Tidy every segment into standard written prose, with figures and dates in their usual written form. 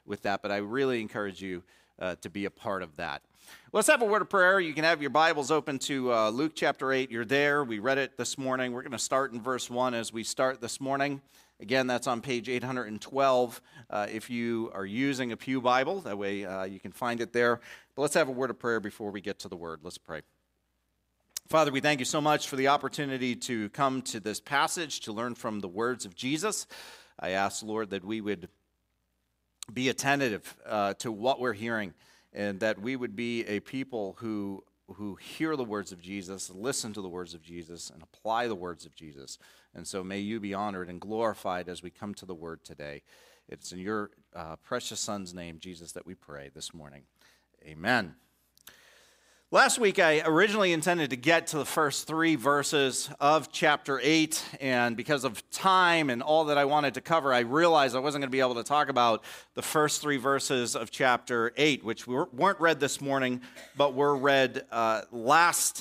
with that, but I really encourage you to be a part of that. Let's have a word of prayer. You can have your Bibles open to Luke chapter 8. You're there. We read it this morning. We're going to start in verse 1 as we start this morning. Again, that's on page 812 if you are using a Pew Bible. That way you can find it there. But let's have a word of prayer before we get to the word. Let's pray. Father, we thank you so much for the opportunity to come to this passage to learn from the words of Jesus. I ask, Lord, that we would be attentive to what we're hearing, and that we would be a people who hear the words of Jesus, listen to the words of Jesus, and apply the words of Jesus. And so may you be honored and glorified as we come to the word today. It's in your precious Son's name, Jesus, that we pray this morning. Amen. Last week, I originally intended to get to the first 3 verses of chapter 8, and because of time and all that I wanted to cover, I realized I wasn't going to be able to talk about the first 3 verses of chapter 8, which weren't read this morning, but were read last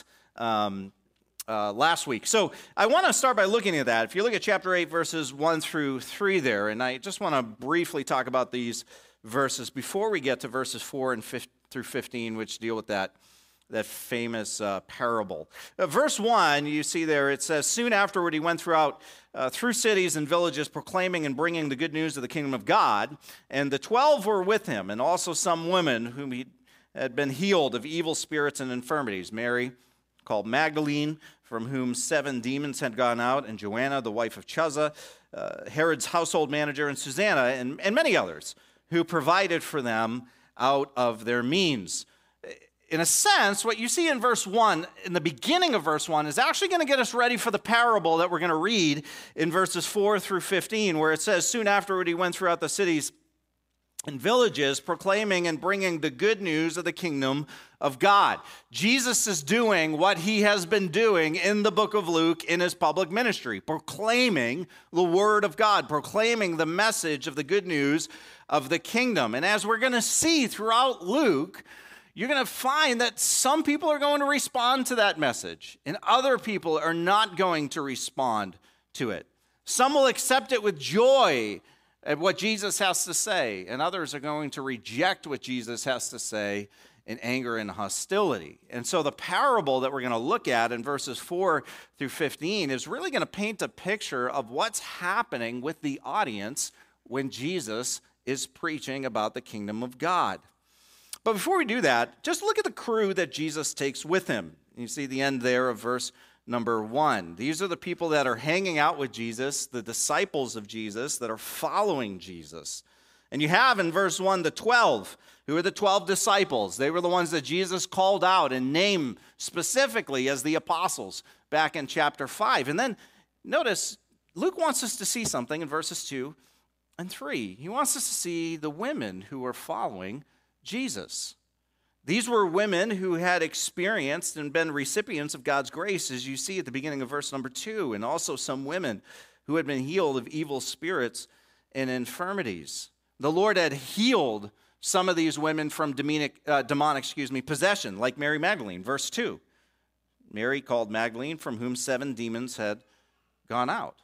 week. So I want to start by looking at that. If you look at chapter 8, verses 1 through 3 there, and I just want to briefly talk about these verses before we get to verses 4 through 15, which deal with that famous parable. Verse 1, you see there, it says, "Soon afterward he went through cities and villages, proclaiming and bringing the good news of the kingdom of God. And the 12 were with him, and also some women whom he had been healed of evil spirits and infirmities. Mary, called Magdalene, from whom 7 demons had gone out, and Joanna, the wife of Chuza, Herod's household manager, and Susanna, and many others, who provided for them out of their means." In a sense, what you see in verse 1, in the beginning of verse 1, is actually going to get us ready for the parable that we're going to read in verses 4 through 15, where it says, "Soon afterward he went throughout the cities and villages, proclaiming and bringing the good news of the kingdom of God." Jesus is doing what he has been doing in the book of Luke in his public ministry, proclaiming the word of God, proclaiming the message of the good news of the kingdom. And as we're going to see throughout Luke, you're going to find that some people are going to respond to that message, and other people are not going to respond to it. Some will accept it with joy at what Jesus has to say, and others are going to reject what Jesus has to say in anger and hostility. And so the parable that we're going to look at in verses 4 through 15 is really going to paint a picture of what's happening with the audience when Jesus is preaching about the kingdom of God. But before we do that, just look at the crew that Jesus takes with him. You see the end there of verse number 1. These are the people that are hanging out with Jesus, the disciples of Jesus that are following Jesus. And you have in verse 1 the 12, who are the 12 disciples. They were the ones that Jesus called out and named specifically as the apostles back in chapter 5. And then notice, Luke wants us to see something in verses 2 and 3. He wants us to see the women who are following Jesus. These were women who had experienced and been recipients of God's grace, as you see at the beginning of verse number 2, and also some women who had been healed of evil spirits and infirmities. The Lord had healed some of these women from demonic possession, like Mary Magdalene, verse 2. Mary, called Magdalene, from whom 7 demons had gone out.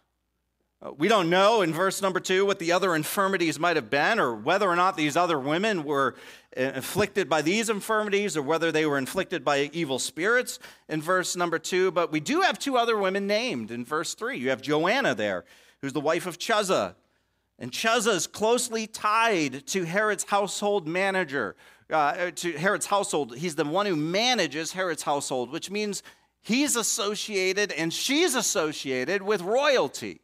We don't know in verse number 2 what the other infirmities might have been, or whether or not these other women were afflicted by these infirmities, or whether they were inflicted by evil spirits in verse number 2. But we do have 2 other women named in verse 3. You have Joanna there, who's the wife of Chuza. And Chuza is closely tied to Herod's household manager, to Herod's household. He's the one who manages Herod's household, which means he's associated and she's associated with royalty.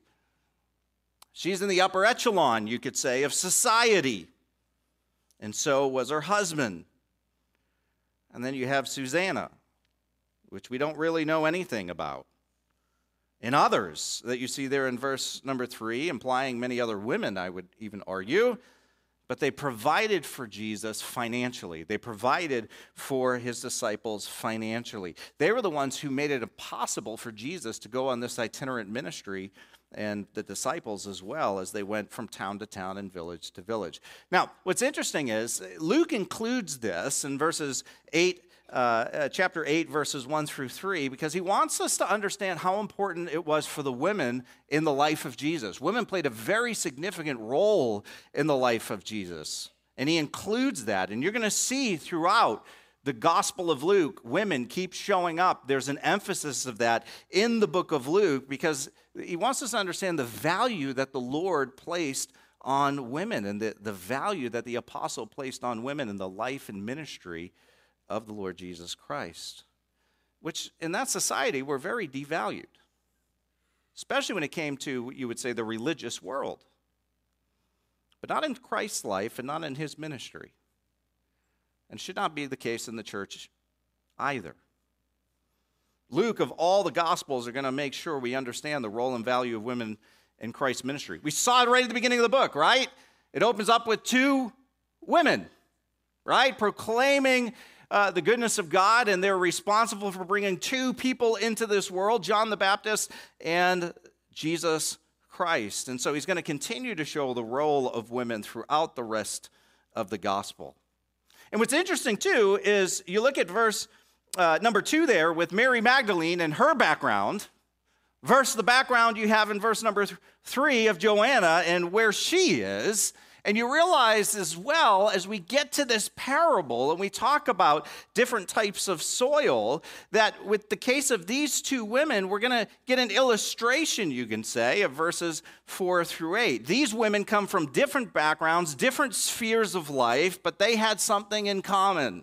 She's in the upper echelon, you could say, of society. And so was her husband. And then you have Susanna, which we don't really know anything about. And others that you see there in verse number 3, implying many other women, I would even argue. But they provided for Jesus financially. They provided for his disciples financially. They were the ones who made it possible for Jesus to go on this itinerant ministry, and the disciples as well, as they went from town to town and village to village. Now, what's interesting is Luke includes this in chapter 8, verses 1 through 3, because he wants us to understand how important it was for the women in the life of Jesus. Women played a very significant role in the life of Jesus. And he includes that. And you're going to see throughout the Gospel of Luke, women keep showing up. There's an emphasis of that in the book of Luke because he wants us to understand the value that the Lord placed on women and the value that the apostle placed on women in the life and ministry of the Lord Jesus Christ, which in that society were very devalued, especially when it came to, you would say, the religious world, but not in Christ's life and not in his ministry, and should not be the case in the church either. Luke, of all the Gospels, are going to make sure we understand the role and value of women in Christ's ministry. We saw it right at the beginning of the book, right? It opens up with two women, right? Proclaiming the goodness of God, and they're responsible for bringing two people into this world, John the Baptist and Jesus Christ. And so he's going to continue to show the role of women throughout the rest of the gospel. And what's interesting, too, is you look at verse number 2 there with Mary Magdalene and her background, versus the background you have in verse number 3 of Joanna and where she is. And you realize as well, as we get to this parable and we talk about different types of soil, that with the case of these two women, we're going to get an illustration, you can say, of verses 4 through 8. These women come from different backgrounds, different spheres of life, but they had something in common.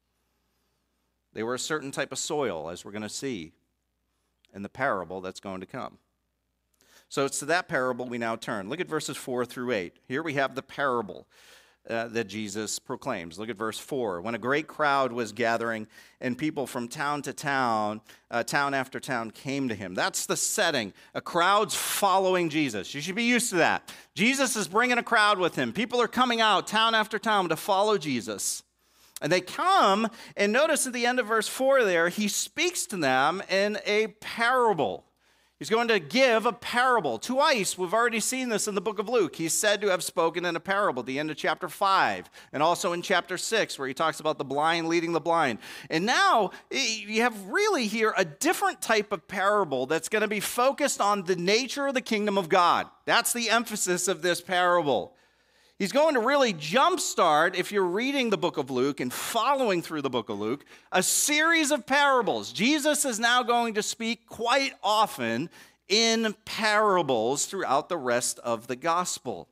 They were a certain type of soil, as we're going to see in the parable that's going to come. So it's to that parable we now turn. Look at verses 4 through 8. Here we have the parable that Jesus proclaims. Look at verse 4. When a great crowd was gathering and people from town to town, town after town came to him. That's the setting. A crowd's following Jesus. You should be used to that. Jesus is bringing a crowd with him. People are coming out town after town to follow Jesus. And they come, and notice at the end of verse 4 there, he speaks to them in a parable. He's going to give a parable. Twice, we've already seen this in the book of Luke. He's said to have spoken in a parable at the end of chapter 5, and also in chapter 6, where he talks about the blind leading the blind. And now, you have really here a different type of parable that's going to be focused on the nature of the kingdom of God. That's the emphasis of this parable. He's going to really jumpstart, if you're reading the book of Luke and following through the book of Luke, a series of parables. Jesus is now going to speak quite often in parables throughout the rest of the gospel.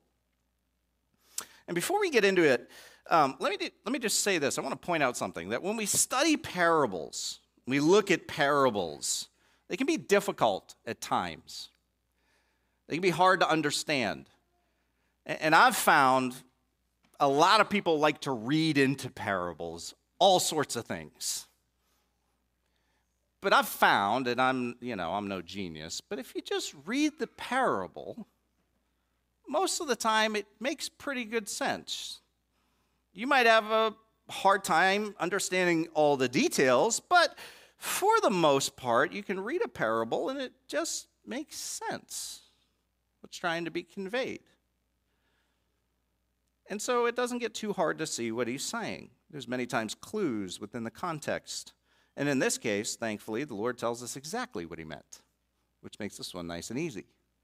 And before we get into it, let me just say this. I want to point out something, that when we study parables, we look at parables, they can be difficult at times. They can be hard to understand. And I've found a lot of people like to read into parables, all sorts of things. But I've found, and I'm no genius, but if you just read the parable, most of the time it makes pretty good sense. You might have a hard time understanding all the details, but for the most part, you can read a parable and it just makes sense what's trying to be conveyed. And so it doesn't get too hard to see what he's saying. There's many times clues within the context. And in this case, thankfully, the Lord tells us exactly what he meant, which makes this one nice and easy.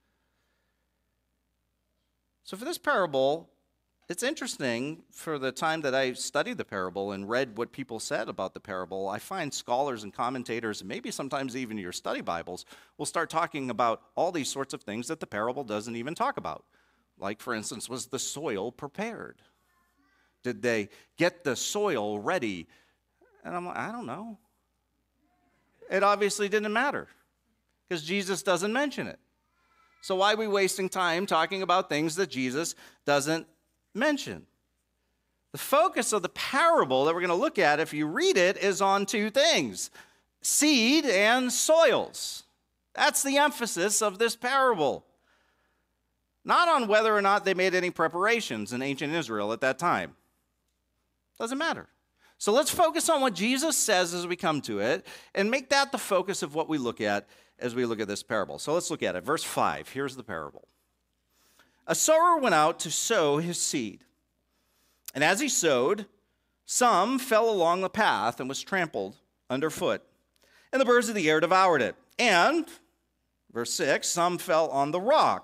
So for this parable, it's interesting, for the time that I studied the parable and read what people said about the parable, I find scholars and commentators, and maybe sometimes even your study Bibles, will start talking about all these sorts of things that the parable doesn't even talk about. Like, for instance, was the soil prepared? Did they get the soil ready? And I'm like, I don't know. It obviously didn't matter because Jesus doesn't mention it. So why are we wasting time talking about things that Jesus doesn't mention? The focus of the parable that we're going to look at, if you read it, is on two things: seed and soils. That's the emphasis of this parable. Not on whether or not they made any preparations in ancient Israel at that time. Doesn't matter. So let's focus on what Jesus says as we come to it and make that the focus of what we look at as we look at this parable. So let's look at it. Verse 5, here's the parable. A sower went out to sow his seed. And as he sowed, some fell along the path and was trampled underfoot, and the birds of the air devoured it. And, verse 6, some fell on the rock,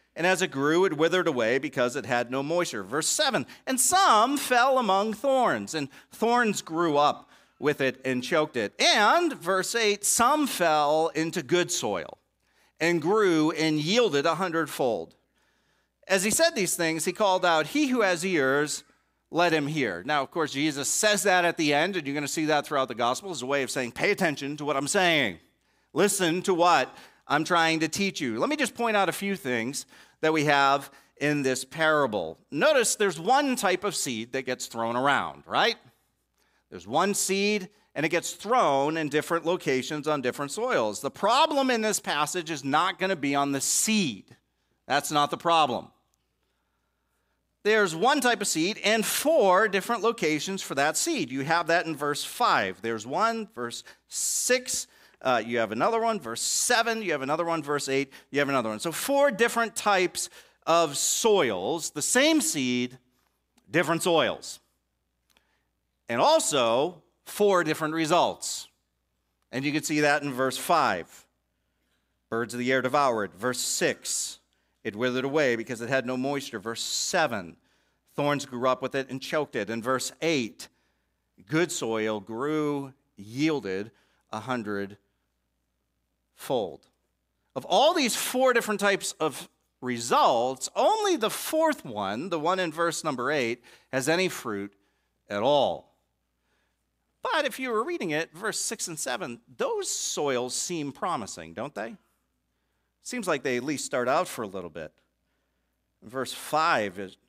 And as it grew, it withered away because it had no moisture. Verse 7, and some fell among thorns, and thorns grew up with it and choked it. And, verse 8, some fell into good soil and grew and yielded 100-fold. As he said these things, he called out, he who has ears, let him hear. Now, of course, Jesus says that at the end, and you're going to see that throughout the gospel as a way of saying, pay attention to what I'm saying. Listen to what I'm trying to teach you. Let me just point out a few things that we have in this parable. Notice there's one type of seed that gets thrown around, right? There's one seed, and it gets thrown in different locations on different soils. The problem in this passage is not going to be on the seed. That's not the problem. There's one type of seed and 4 different locations for that seed. You have that in verse 5. There's one, verse 6. You have another one, verse 7. You have another one, verse 8. You have another one. So 4 different types of soils. The same seed, different soils. And also 4 different results. And you can see that in verse 5. Birds of the air devoured. Verse 6. It withered away because it had no moisture. Verse 7, thorns grew up with it and choked it. And verse 8, good soil grew, yielded 100-fold. Of all these 4 different types of results, only the 4th one, the one in verse number 8, has any fruit at all. But if you were reading it, verse 6 and 7, those soils seem promising, don't they? Seems like they at least start out for a little bit. Verse 5 is,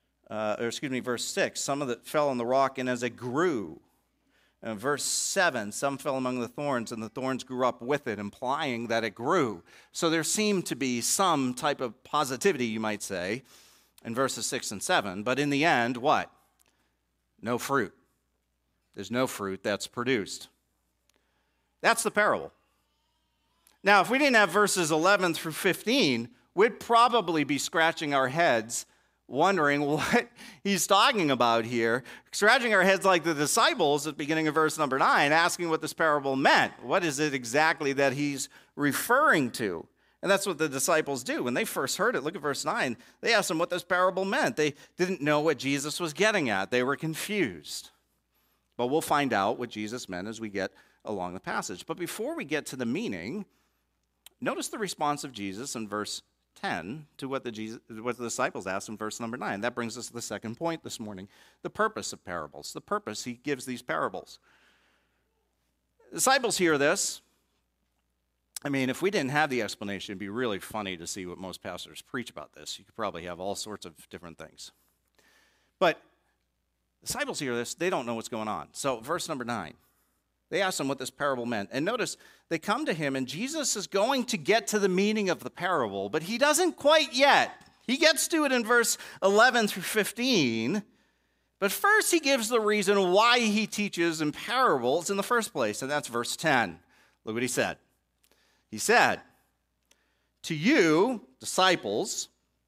verse 6, some of it fell on the rock, and as it grew. And verse 7, some fell among the thorns, and the thorns grew up with it, implying that it grew. So there seemed to be some type of positivity, you might say, in verses 6 and 7. But in the end, what? No fruit. There's no fruit that's produced. That's the parable. Now, if we didn't have verses 11 through 15, we'd probably be scratching our heads, wondering what he's talking about here, scratching our heads like the disciples at the beginning of verse number 9, asking what this parable meant. What is it exactly that he's referring to? And that's what the disciples do. When they first heard it, look at verse 9, they asked him what this parable meant. They didn't know what Jesus was getting at. They were confused. But we'll find out what Jesus meant as we get along the passage. But before we get to the meaning, notice the response of Jesus in verse 10 to what the disciples asked in verse number 9. That brings us to the second point this morning, the purpose of parables, the purpose he gives these parables. The disciples hear this. I mean, if we didn't have the explanation, it'd be really funny to see what most pastors preach about this. You could probably have all sorts of different things. But disciples hear this, they don't know what's going on. So verse number 9. They asked him what this parable meant. And notice, they come to him, and Jesus is going to get to the meaning of the parable, but he doesn't quite yet. He gets to it in verse 11 through 15, but first he gives the reason why he teaches in parables in the first place, and that's verse 10. Look what he said. He said, to you, disciples,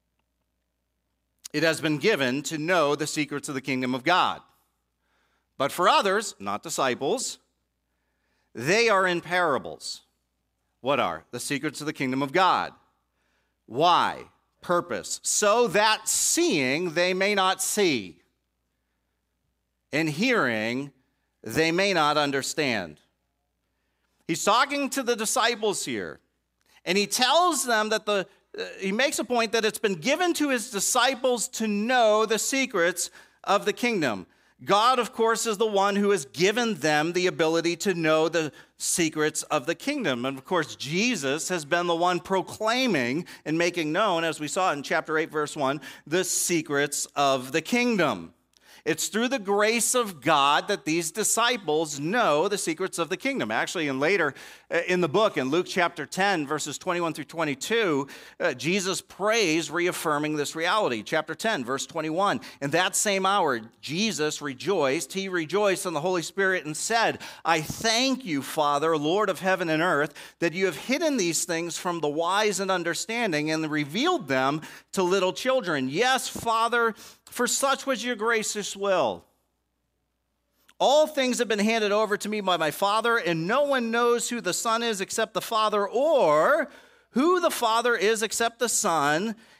it has been given to know the secrets of the kingdom of God. But for others, not disciples, they are in parables. What are? The secrets of the kingdom of God. Why? Purpose. So that seeing they may not see, and hearing they may not understand. He's talking to the disciples here, and he tells them that he makes a point that it's been given to his disciples to know the secrets of the kingdom. God, of course, is the one who has given them the ability to know the secrets of the kingdom. And, of course, Jesus has been the one proclaiming and making known, as we saw in chapter 8, verse 1, the secrets of the kingdom. It's through the grace of God that these disciples know the secrets of the kingdom. Actually, and later in the book, in Luke chapter 10, verses 21 through 22, Jesus prays reaffirming this reality. Chapter 10, verse 21, in that same hour, Jesus rejoiced. He rejoiced in the Holy Spirit and said, I thank you, Father, Lord of heaven and earth, that you have hidden these things from the wise and understanding and revealed them to little children. Yes, Father, for such was your gracious will. All things have been handed over to me by my Father, and no one knows who the Son is except the Father, or who the Father is except the Son,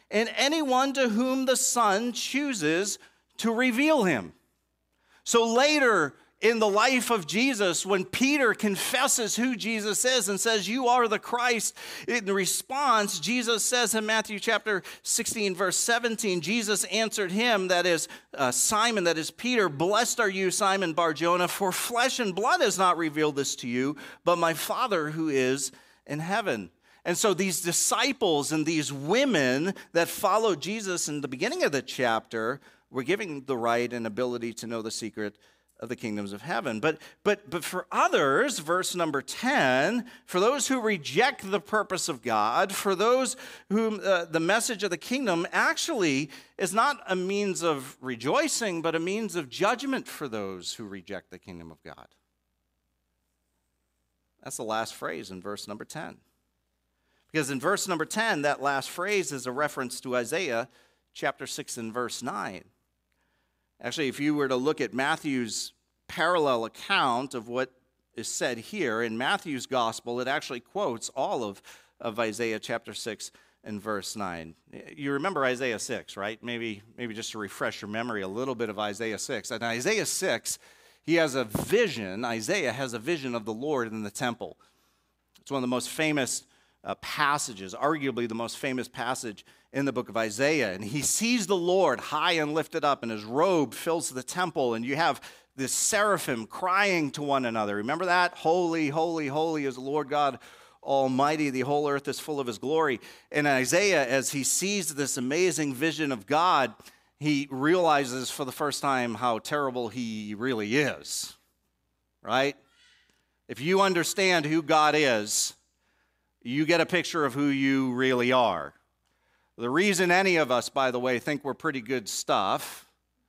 and anyone to whom the Son chooses to reveal him. So later in the life of Jesus, when Peter confesses who Jesus is and says, "You are the Christ," in response, Jesus says in Matthew chapter 16, verse 17, Jesus answered him, that is Simon, that is Peter, "Blessed are you, Simon Bar-Jonah, for flesh and blood has not revealed this to you, but my Father who is in heaven." And so these disciples and these women that followed Jesus in the beginning of the chapter were given the right and ability to know the secret of the kingdoms of heaven. But for others, verse number 10, for those who reject the purpose of God, for those whom the message of the kingdom actually is not a means of rejoicing, but a means of judgment for those who reject the kingdom of God. That's the last phrase in verse number 10. Because in verse number 10, that last phrase is a reference to Isaiah chapter 6 and verse 9. Actually, if you were to look at Matthew's parallel account of what is said here, in Matthew's gospel, it actually quotes all of Isaiah chapter 6 and verse 9. You remember Isaiah 6, right? Maybe just to refresh your memory a little bit of Isaiah 6. In Isaiah 6, he has a vision. Isaiah has a vision of the Lord in the temple. It's one of the most famous passages, arguably the most famous passage in the book of Isaiah. And he sees the Lord high and lifted up, and his robe fills the temple, and you have this seraphim crying to one another. Remember that? Holy, holy, holy is the Lord God Almighty. The whole earth is full of his glory. And Isaiah, as he sees this amazing vision of God, he realizes for the first time how terrible he really is, right? If you understand who God is, you get a picture of who you really are. The reason any of us, by the way, think we're pretty good stuff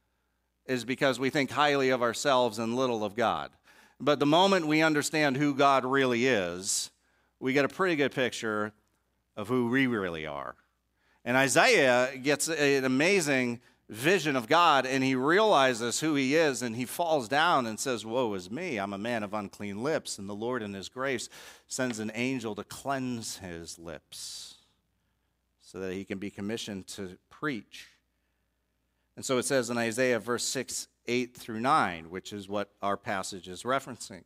is because we think highly of ourselves and little of God. But the moment we understand who God really is, we get a pretty good picture of who we really are. And Isaiah gets an amazing vision of God, and he realizes who he is, and he falls down and says, "Woe is me, I'm a man of unclean lips," and the Lord in his grace sends an angel to cleanse his lips so that he can be commissioned to preach. And so it says in Isaiah verse 6, 8 through 9, which is what our passage is referencing.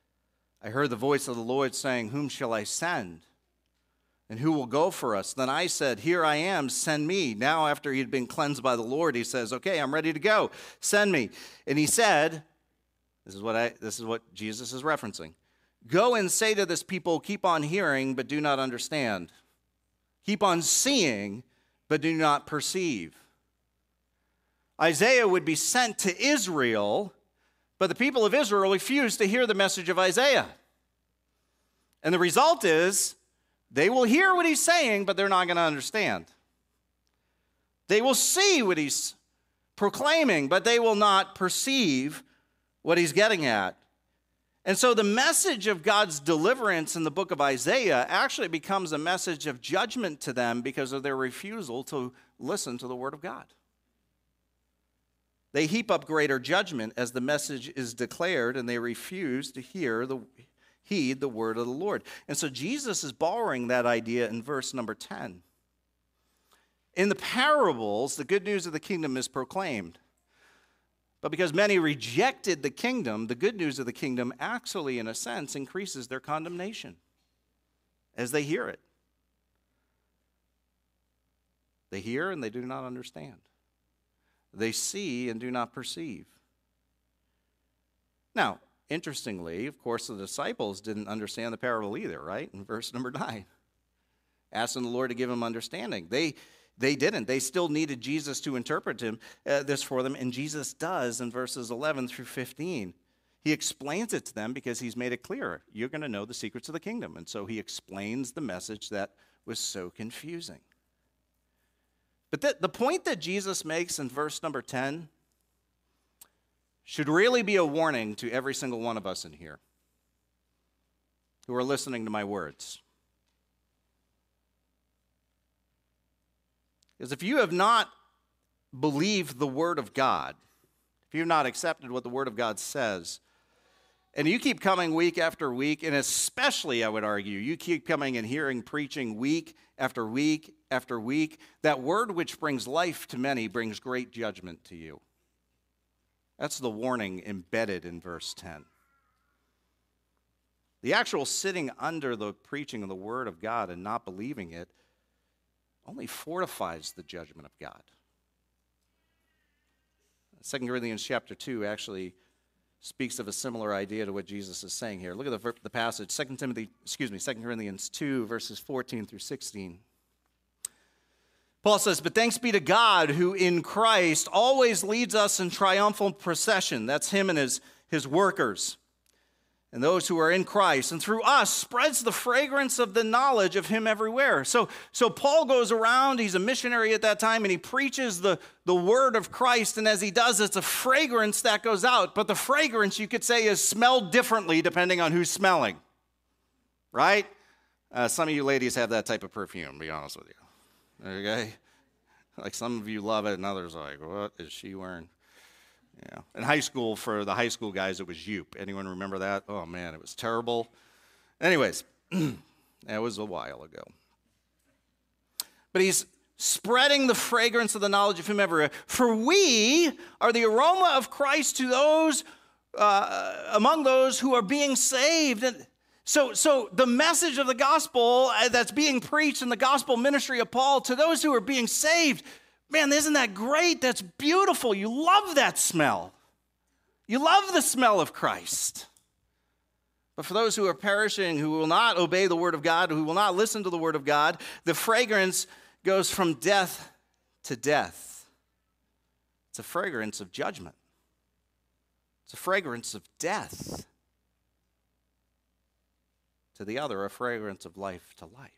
"I heard the voice of the Lord saying, 'Whom shall I send? And who will go for us?' Then I said, 'Here I am, send me.'" Now, after he'd been cleansed by the Lord, he says, "Okay, I'm ready to go. Send me." And he said, this is what Jesus is referencing, "Go and say to this people, keep on hearing, but do not understand. Keep on seeing, but do not perceive." Isaiah would be sent to Israel, but the people of Israel refused to hear the message of Isaiah. And the result is, they will hear what he's saying, but they're not going to understand. They will see what he's proclaiming, but they will not perceive what he's getting at. And so the message of God's deliverance in the book of Isaiah actually becomes a message of judgment to them because of their refusal to listen to the word of God. They heap up greater judgment as the message is declared, and they refuse to heed the word of the Lord. And so Jesus is borrowing that idea in verse number 10. In the parables, the good news of the kingdom is proclaimed. But because many rejected the kingdom, the good news of the kingdom actually, in a sense, increases their condemnation as they hear it. They hear and they do not understand. They see and do not perceive. Now, interestingly, of course, the disciples didn't understand the parable either, right? In verse number 9, asking the Lord to give them understanding. They didn't. They still needed Jesus to interpret this for them, and Jesus does in verses 11 through 15. He explains it to them because he's made it clear. You're going to know the secrets of the kingdom. And so he explains the message that was so confusing. But the point that Jesus makes in verse number 10 should really be a warning to every single one of us in here who are listening to my words. Because if you have not believed the word of God, if you have not accepted what the word of God says, and you keep coming week after week, and especially, I would argue, you keep coming and hearing preaching week after week after week, that word which brings life to many brings great judgment to you. That's the warning embedded in verse 10. The actual sitting under the preaching of the word of God and not believing it only fortifies the judgment of God. 2 Corinthians chapter 2 actually speaks of a similar idea to what Jesus is saying here. Look at the passage, 2 Corinthians 2, verses 14 through 16. Paul says, "But thanks be to God who in Christ always leads us in triumphal procession." That's him and his workers. "And those who are in Christ, and through us spreads the fragrance of the knowledge of him everywhere." So Paul goes around, he's a missionary at that time, and he preaches the word of Christ, and as he does, it's a fragrance that goes out. But the fragrance, you could say, is smelled differently depending on who's smelling, right? Some of you ladies have that type of perfume, to be honest with you. Okay? Like some of you love it, and others are like, what is she wearing? Yeah. In high school, for the high school guys, it was Joop. Anyone remember that? Oh, man, it was terrible. Anyways, that was a while ago. But he's spreading the fragrance of the knowledge of him everywhere. "For we are the aroma of Christ to those, among those who are being saved." And so the message of the gospel that's being preached in the gospel ministry of Paul to those who are being saved, man, isn't that great? That's beautiful. You love that smell. You love the smell of Christ. But for those who are perishing, who will not obey the word of God, who will not listen to the word of God, the fragrance goes from death to death. It's a fragrance of judgment. It's a fragrance of death. To the other, a fragrance of life to life.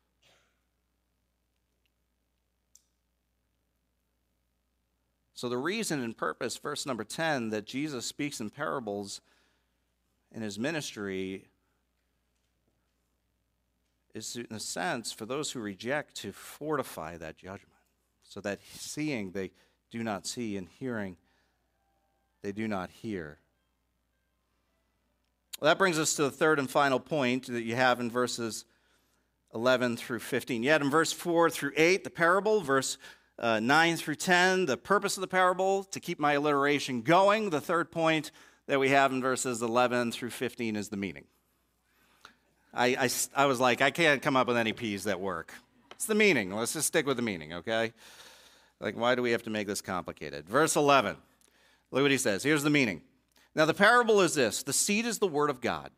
So the reason and purpose, verse number 10, that Jesus speaks in parables in his ministry is, in a sense, for those who reject, to fortify that judgment, so that seeing they do not see, and hearing they do not hear. Well, that brings us to the third and final point that you have in verses 11 through 15. You had in verse 4 through 8, the parable, verse 9 through 10, the purpose of the parable, to keep my alliteration going. The third point that we have in verses 11 through 15 is the meaning. I was like, I can't come up with any P's that work. It's the meaning. Let's just stick with the meaning, okay? Like, why do we have to make this complicated? Verse 11, look what he says. Here's the meaning. "Now the parable is this: the seed is the word of God.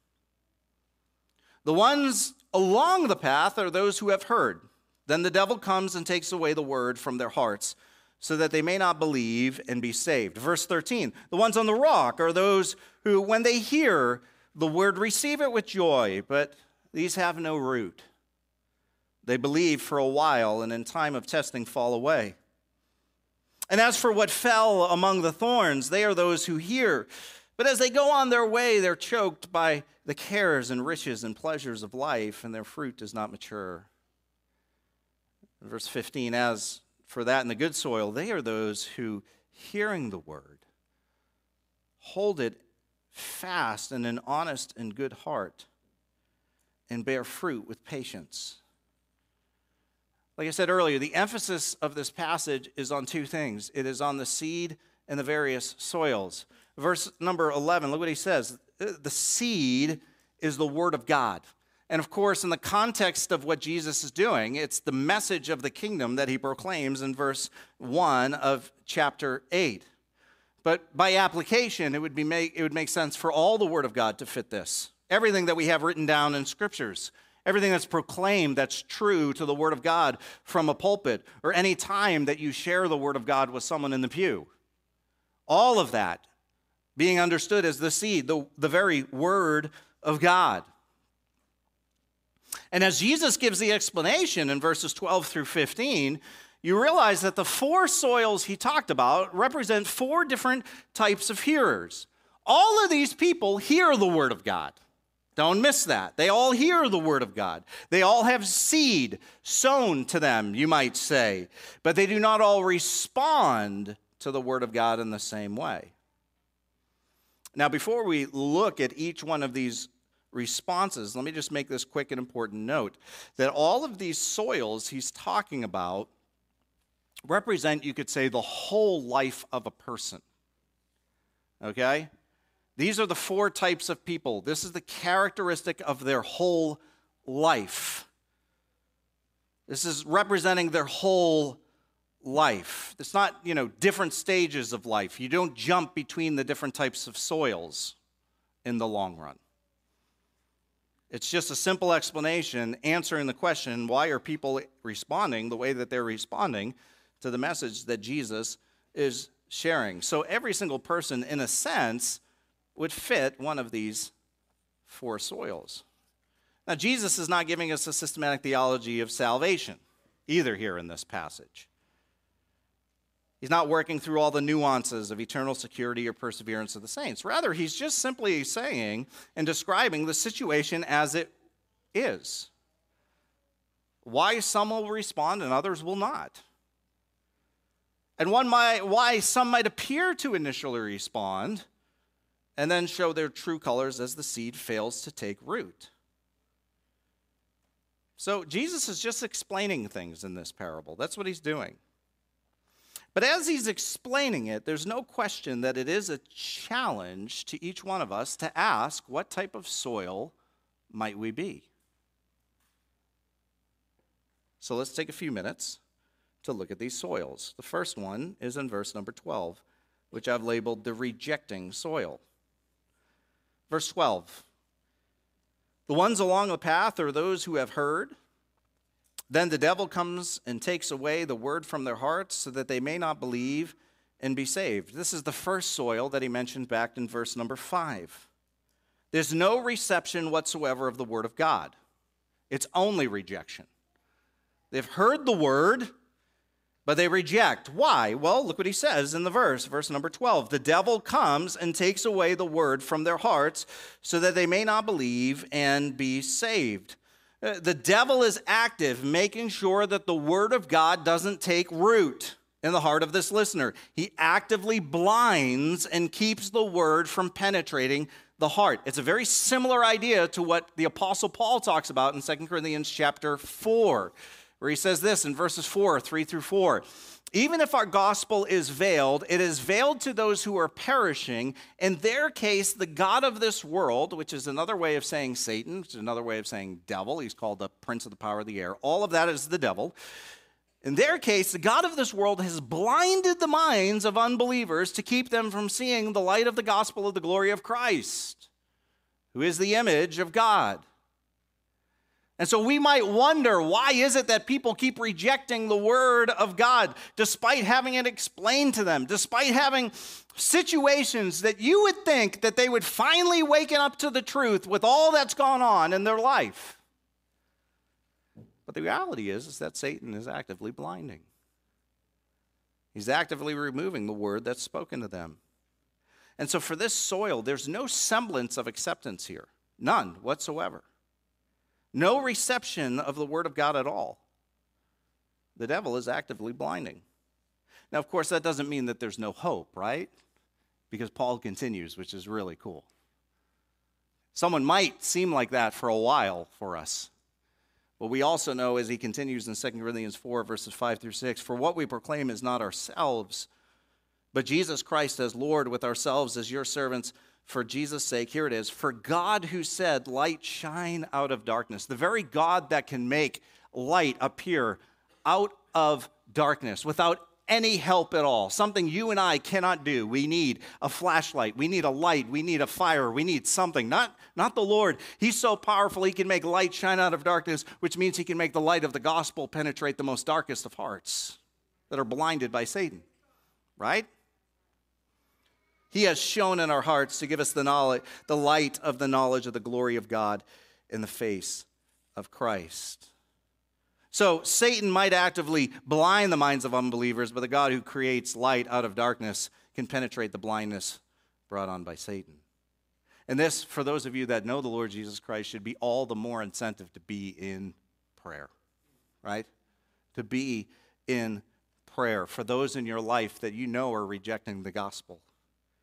The ones along the path are those who have heard. Then the devil comes and takes away the word from their hearts, so that they may not believe and be saved." Verse 13, "The ones on the rock are those who, when they hear the word, receive it with joy, but these have no root. They believe for a while, and in time of testing fall away. And as for what fell among the thorns, they are those who hear. But as they go on their way, they're choked by the cares and riches and pleasures of life, and their fruit does not mature." Verse 15, "As for that in the good soil, they are those who, hearing the word, hold it fast in an honest and good heart, and bear fruit with patience." Like I said earlier, the emphasis of this passage is on two things. It is on the seed and the various soils. Verse number 11, look what he says. The seed is the word of God. And of course, in the context of what Jesus is doing, it's the message of the kingdom that he proclaims in verse 1 of chapter 8. But by application, it would make sense for all the word of God to fit this. Everything that we have written down in scriptures, everything that's proclaimed that's true to the word of God from a pulpit, or any time that you share the word of God with someone in the pew. All of that being understood as the seed, the very word of God. And as Jesus gives the explanation in verses 12 through 15, you realize that the four soils he talked about represent four different types of hearers. All of these people hear the word of God. Don't miss that. They all hear the word of God. They all have seed sown to them, you might say, but they do not all respond to the word of God in the same way. Now, before we look at each one of these responses, let me just make this quick and important note that all of these soils he's talking about represent, you could say, the whole life of a person. Okay? These are the four types of people. This is the characteristic of their whole life. This is representing their whole life. It's not, different stages of life. You don't jump between the different types of soils in the long run. It's just a simple explanation answering the question, why are people responding the way that they're responding to the message that Jesus is sharing? So every single person, in a sense, would fit one of these four soils. Now, Jesus is not giving us a systematic theology of salvation either here in this passage. He's not working through all the nuances of eternal security or perseverance of the saints. Rather, he's just simply saying and describing the situation as it is. Why some will respond and others will not. And why some might appear to initially respond and then show their true colors as the seed fails to take root. So Jesus is just explaining things in this parable. That's what he's doing. But as he's explaining it, there's no question that it is a challenge to each one of us to ask, what type of soil might we be? So let's take a few minutes to look at these soils. The first one is in verse number 12, which I've labeled the rejecting soil. Verse 12, the ones along the path are those who have heard. Then the devil comes and takes away the word from their hearts so that they may not believe and be saved. This is the first soil that he mentioned back in verse number 5. There's no reception whatsoever of the word of God. It's only rejection. They've heard the word, but they reject. Why? Well, look what he says in the verse number 12. The devil comes and takes away the word from their hearts so that they may not believe and be saved. The devil is active, making sure that the word of God doesn't take root in the heart of this listener. He actively blinds and keeps the word from penetrating the heart. It's a very similar idea to what the Apostle Paul talks about in 2 Corinthians chapter 4, where he says this in verses 3 through 4. Even if our gospel is veiled, it is veiled to those who are perishing. In their case, the God of this world, which is another way of saying Satan, which is another way of saying devil. He's called the prince of the power of the air. All of that is the devil. In their case, the God of this world has blinded the minds of unbelievers to keep them from seeing the light of the gospel of the glory of Christ, who is the image of God. And so we might wonder, why is it that people keep rejecting the word of God despite having it explained to them, despite having situations that you would think that they would finally waken up to the truth with all that's gone on in their life? But the reality is that Satan is actively blinding. He's actively removing the word that's spoken to them. And so for this soil, there's no semblance of acceptance here, none whatsoever. No reception of the word of God at all. The devil is actively blinding. Now, of course, that doesn't mean that there's no hope, right? Because Paul continues, which is really cool. Someone might seem like that for a while for us. But we also know, as he continues in 2 Corinthians 4, verses 5 through 6, for what we proclaim is not ourselves, but Jesus Christ as Lord, with ourselves as your servants, for Jesus' sake. Here it is. For God, who said, light shine out of darkness, the very God that can make light appear out of darkness without any help at all, something you and I cannot do. We need a flashlight. We need a light. We need a fire. We need something. Not the Lord. He's so powerful, he can make light shine out of darkness, which means he can make the light of the gospel penetrate the most darkest of hearts that are blinded by Satan, right? He has shone in our hearts to give us the light of the knowledge of the glory of God in the face of Christ. So Satan might actively blind the minds of unbelievers, but the God who creates light out of darkness can penetrate the blindness brought on by Satan. And this, for those of you that know the Lord Jesus Christ, should be all the more incentive to be in prayer, right? To be in prayer for those in your life that you know are rejecting the gospel.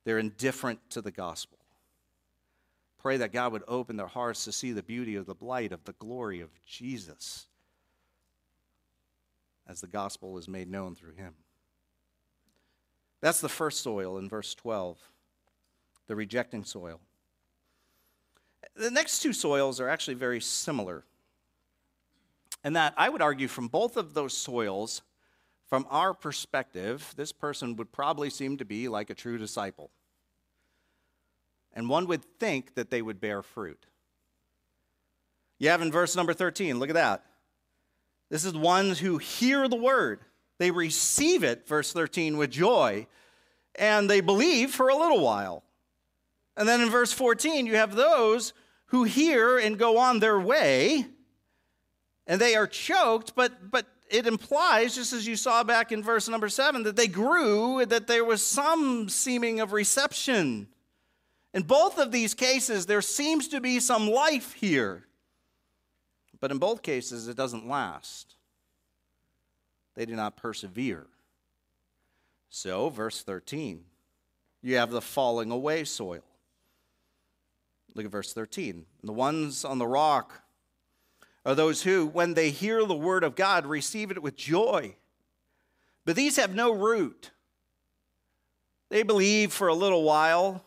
They're indifferent to the gospel. Pray that God would open their hearts to see the beauty of the light of the glory of Jesus as the gospel is made known through him. That's the first soil in verse 12, the rejecting soil. The next two soils are actually very similar. And that I would argue from both of those soils, from our perspective, this person would probably seem to be like a true disciple. And one would think that they would bear fruit. You have in verse number 13, look at that. This is ones who hear the word. They receive it, verse 13, with joy, and they believe for a little while. And then in verse 14, you have those who hear and go on their way, and they are choked, but it implies, just as you saw back in verse number 7, that they grew, that there was some seeming of reception. In both of these cases, there seems to be some life here. But in both cases, it doesn't last. They do not persevere. So, verse 13, you have the falling away soil. Look at verse 13. The ones on the rock are those who, when they hear the word of God, receive it with joy. But these have no root. They believe for a while,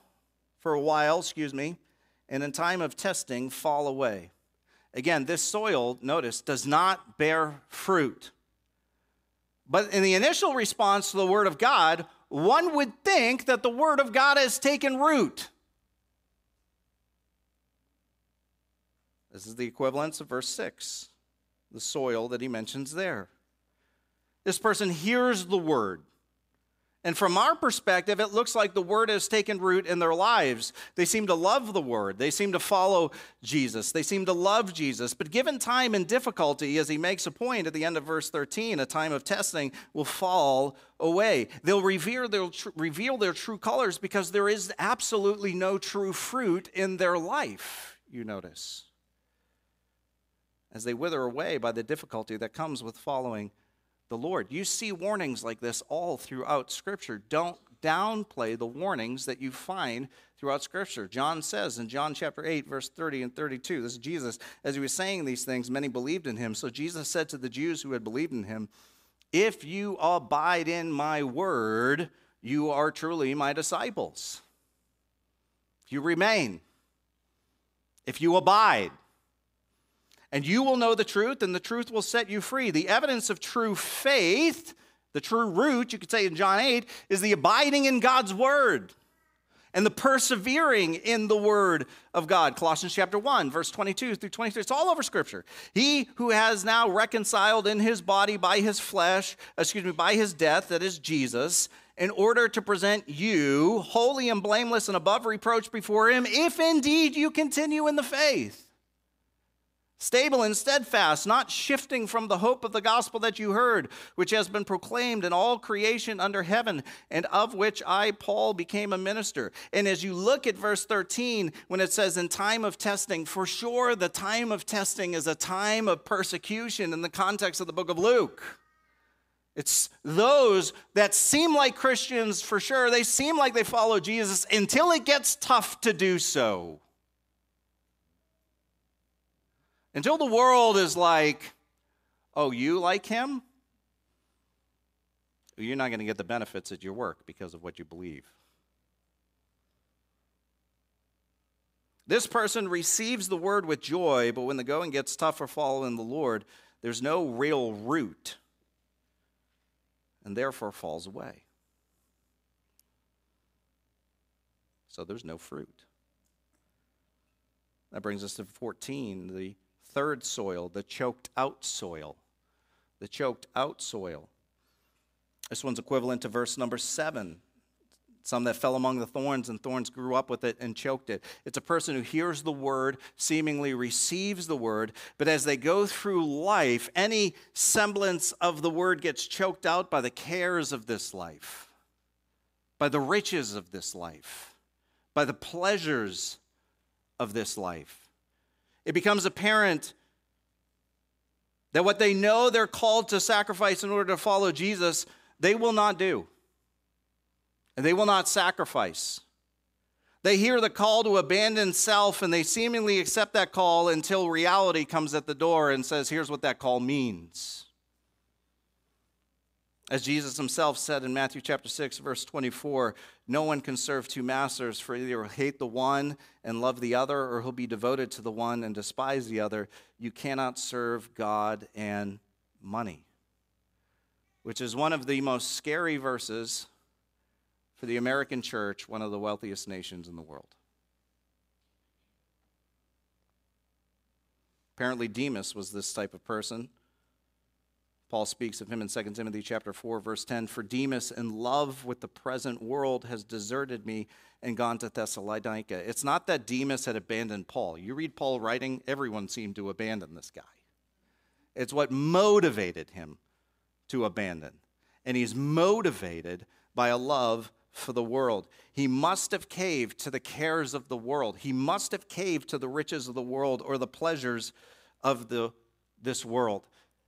and in time of testing fall away. Again, this soil, notice, does not bear fruit. But in the initial response to the word of God, one would think that the word of God has taken root. This is the equivalence of verse 6, the soil that he mentions there. This person hears the word. And from our perspective, it looks like the word has taken root in their lives. They seem to love the word. They seem to follow Jesus. They seem to love Jesus. But given time and difficulty, as he makes a point at the end of verse 13, a time of testing will fall away. They'll reveal their true colors because there is absolutely no true fruit in their life, you notice, as they wither away by the difficulty that comes with following the Lord. You see warnings like this all throughout Scripture. Don't downplay the warnings that you find throughout Scripture. John says in John chapter 8, verse 30 and 32, this is Jesus, as he was saying these things, many believed in him. So Jesus said to the Jews who had believed in him, "If you abide in my word, you are truly my disciples. If you remain, if you abide, and you will know the truth, and the truth will set you free." The evidence of true faith, the true root, you could say in John 8, is the abiding in God's word and the persevering in the word of God. Colossians chapter 1, verse 22 through 23. It's all over Scripture. He who has now reconciled in his body by his by his death, that is Jesus, in order to present you holy and blameless and above reproach before him, if indeed you continue in the faith. Stable and steadfast, not shifting from the hope of the gospel that you heard, which has been proclaimed in all creation under heaven, and of which I, Paul, became a minister. And as you look at verse 13, when it says in time of testing, for sure the time of testing is a time of persecution in the context of the book of Luke. It's those that seem like Christians, for sure, they seem like they follow Jesus until it gets tough to do so. Until the world is like, oh, you like him? You're not going to get the benefits at your work because of what you believe. This person receives the word with joy, but when the going gets tough for following the Lord, there's no real root, and therefore falls away. So there's no fruit. That brings us to 14, the third soil, the choked out soil. The choked out soil. This one's equivalent to verse number 7. Some that fell among the thorns, and thorns grew up with it and choked it. It's a person who hears the word, seemingly receives the word, but as they go through life, any semblance of the word gets choked out by the cares of this life, by the riches of this life, by the pleasures of this life. It becomes apparent that what they know they're called to sacrifice in order to follow Jesus, they will not do. And they will not sacrifice. They hear the call to abandon self, and they seemingly accept that call until reality comes at the door and says, here's what that call means. As Jesus himself said in Matthew chapter 6, verse 24, no one can serve two masters, for either he'll hate the one and love the other, or he'll be devoted to the one and despise the other. You cannot serve God and money, which is one of the most scary verses for the American church, one of the wealthiest nations in the world. Apparently Demas was this type of person. Paul speaks of him in 2 Timothy chapter 4, verse 10, for Demas, in love with the present world, has deserted me and gone to Thessalonica. It's not that Demas had abandoned Paul. You read Paul writing, everyone seemed to abandon this guy. It's what motivated him to abandon. And he's motivated by a love for the world. He must have caved to the cares of the world. He must have caved to the riches of the world or the pleasures of this world.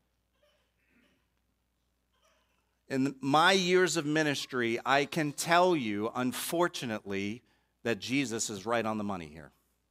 In my years of ministry, I can tell you, unfortunately, that Jesus is right on the money here.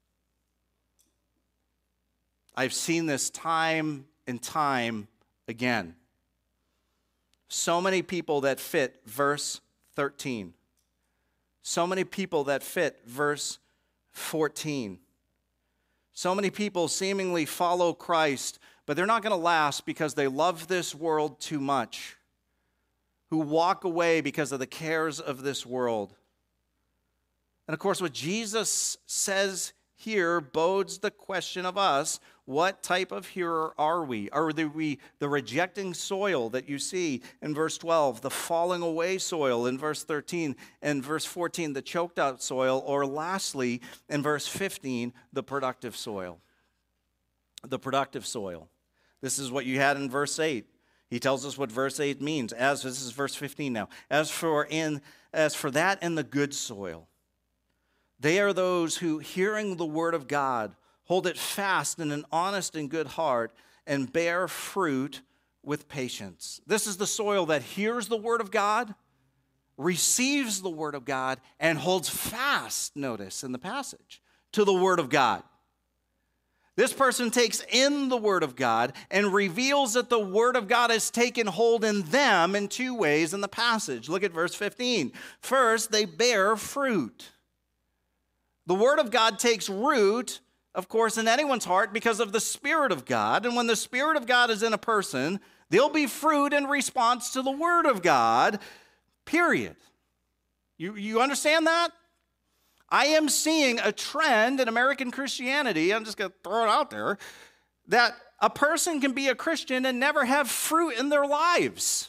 I've seen this time and time again. So many people that fit verse 13. So many people that fit verse 14. So many people seemingly follow Christ, but they're not going to last because they love this world too much, who walk away because of the cares of this world. And of course, what Jesus says here bodes the question of us, what type of hearer are we? Are we the rejecting soil that you see in verse 12, the falling away soil in verse 13, and verse 14, the choked out soil, or lastly, in verse 15, the productive soil? The productive soil. This is what you had in verse 8. He tells us what verse 8 means. This is verse 15 now. As for that and the good soil, they are those who, hearing the word of God, hold it fast in an honest and good heart and bear fruit with patience. This is the soil that hears the word of God, receives the word of God, and holds fast, notice in the passage, to the word of God. This person takes in the word of God and reveals that the word of God has taken hold in them in two ways in the passage. Look at verse 15. First, they bear fruit. The word of God takes root, of course, in anyone's heart because of the Spirit of God. And when the Spirit of God is in a person, there'll be fruit in response to the word of God, period. You understand that? I am seeing a trend in American Christianity, I'm just going to throw it out there, that a person can be a Christian and never have fruit in their lives.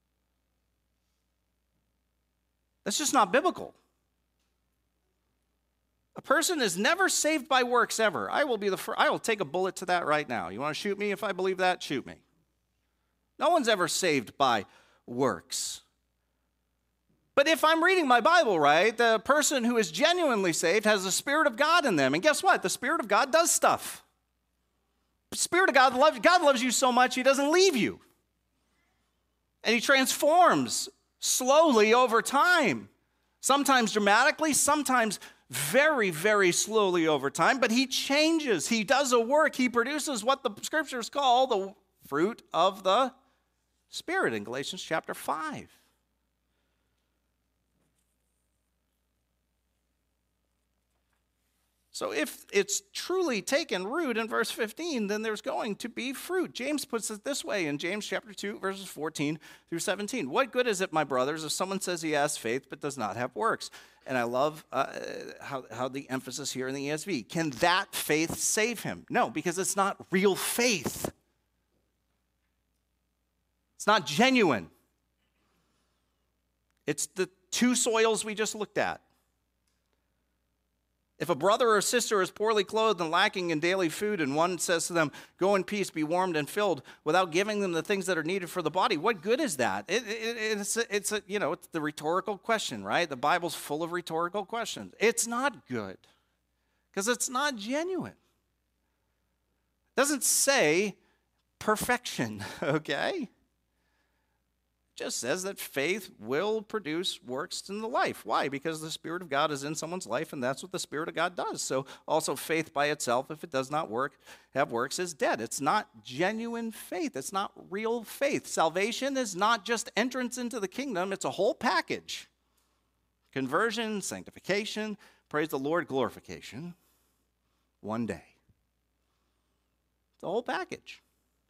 That's just not biblical. A person is never saved by works ever. I will take a bullet to that right now. You want to shoot me if I believe that? Shoot me. No one's ever saved by works. But if I'm reading my Bible right, the person who is genuinely saved has the Spirit of God in them. And guess what? The Spirit of God does stuff. The Spirit of God loves you so much, He doesn't leave you. And He transforms slowly over time. Sometimes dramatically, sometimes very, very slowly over time. But He changes. He does a work. He produces what the Scriptures call the fruit of the Spirit in Galatians chapter 5. So if it's truly taken root in verse 15, then there's going to be fruit. James puts it this way in James chapter 2, verses 14 through 17. What good is it, my brothers, if someone says he has faith but does not have works? And I love how the emphasis here in the ESV. Can that faith save him? No, because it's not real faith. It's not genuine. It's the two soils we just looked at. If a brother or sister is poorly clothed and lacking in daily food, and one says to them, go in peace, be warmed and filled, without giving them the things that are needed for the body, what good is that? It's the rhetorical question, right? The Bible's full of rhetorical questions. It's not good because it's not genuine. It doesn't say perfection, okay? just says that faith will produce works in the life. Why? Because the Spirit of God is in someone's life, and that's what the Spirit of God does. So also faith by itself, if it does not have works, is dead. It's not genuine faith. It's not real faith. Salvation is not just entrance into the kingdom. It's a whole package. Conversion, sanctification, praise the Lord, glorification. One day. It's a whole package.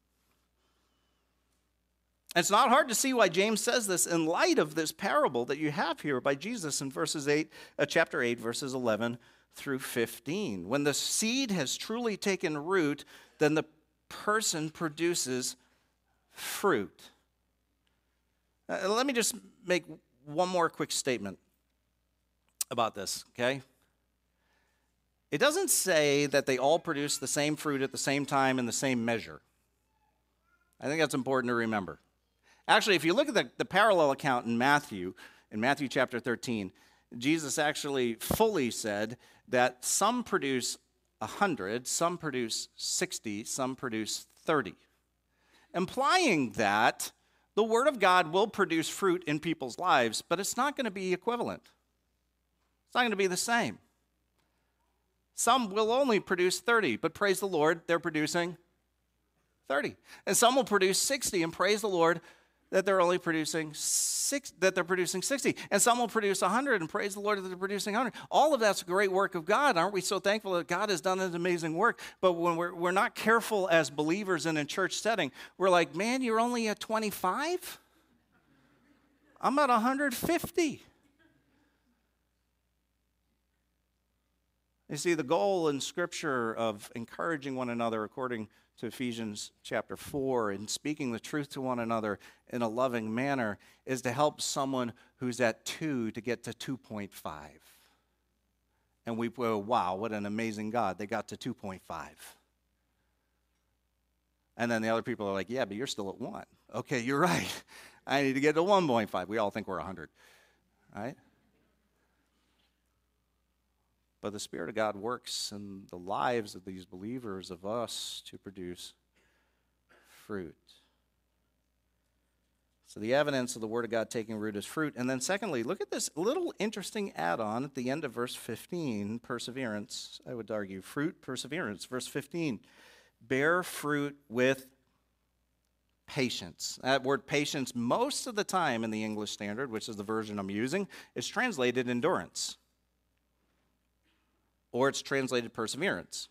It's not hard to see why James says this in light of this parable that you have here by Jesus in chapter 8, verses 11 through 15. When the seed has truly taken root, then the person produces fruit. Let me just make one more quick statement about this, okay? It doesn't say that they all produce the same fruit at the same time in the same measure. I think that's important to remember. Actually, if you look at the parallel account in Matthew chapter 13, Jesus actually fully said that some produce 100, some produce 60, some produce 30, implying that the Word of God will produce fruit in people's lives, but it's not going to be equivalent. It's not going to be the same. Some will only produce 30, but praise the Lord, they're producing 30. And some will produce 60, and praise the Lord, that they're only producing 60. And some will produce 100, and praise the Lord that they're producing 100. All of that's a great work of God. Aren't we so thankful that God has done this amazing work? But when we're not careful as believers in a church setting, we're like, man, you're only at 25? I'm at 150. You see, the goal in Scripture of encouraging one another according to Ephesians chapter 4 and speaking the truth to one another in a loving manner is to help someone who's at 2 to get to 2.5. And we go, wow, what an amazing God. They got to 2.5. And then the other people are like, yeah, but you're still at 1. Okay, you're right. I need to get to 1.5. We all think we're 100, right? But the Spirit of God works in the lives of these believers, of us, to produce fruit. So the evidence of the Word of God taking root is fruit. And then secondly, look at this little interesting add-on at the end of verse 15, perseverance, I would argue. Fruit, perseverance. Verse 15, bear fruit with patience. That word patience, most of the time in the English Standard, which is the version I'm using, is translated endurance. Or it's translated perseverance.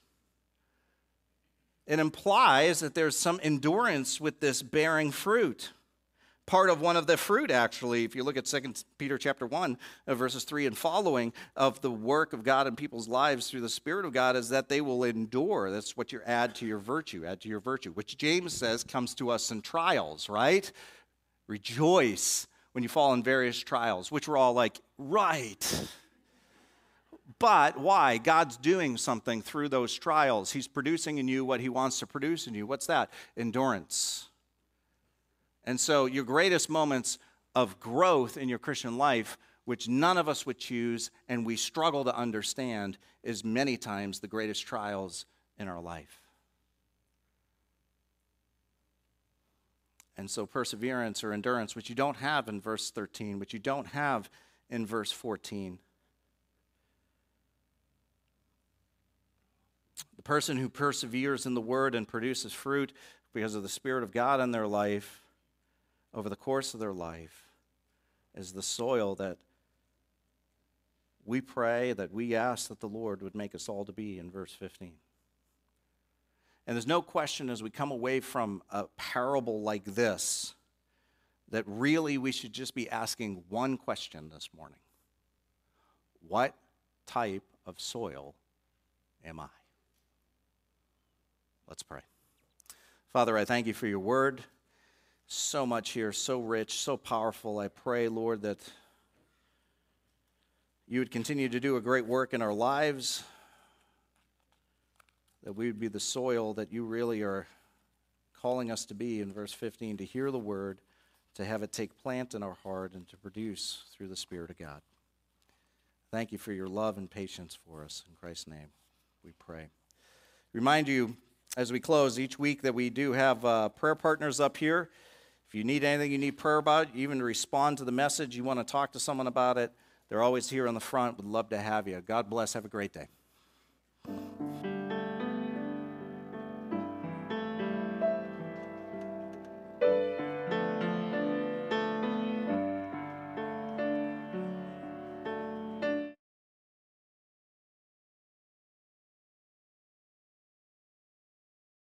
It implies that there's some endurance with this bearing fruit. Part of one of the fruit, actually, if you look at 2 Peter chapter 1, verses 3 and following, of the work of God in people's lives through the Spirit of God is that they will endure. That's what you add to your virtue, which James says comes to us in trials, right? Rejoice when you fall in various trials, which we're all like, right. But why? God's doing something through those trials. He's producing in you what he wants to produce in you. What's that? Endurance. And so your greatest moments of growth in your Christian life, which none of us would choose and we struggle to understand, is many times the greatest trials in our life. And so perseverance or endurance, which you don't have in verse 13, which you don't have in verse 14. The person who perseveres in the word and produces fruit because of the Spirit of God in their life, over the course of their life, is the soil that we pray, that we ask that the Lord would make us all to be in verse 15. And there's no question as we come away from a parable like this that really we should just be asking one question this morning. What type of soil am I? Let's pray. Father, I thank you for your word. So much here, so rich, so powerful. I pray, Lord, that you would continue to do a great work in our lives, that we would be the soil that you really are calling us to be in verse 15, to hear the word, to have it take plant in our heart, and to produce through the Spirit of God. Thank you for your love and patience for us. In Christ's name, we pray. Remind you, as we close each week, that we do have prayer partners up here. If you need anything you need prayer about, even to respond to the message, you want to talk to someone about it, they're always here on the front. Would love to have you. God bless. Have a great day.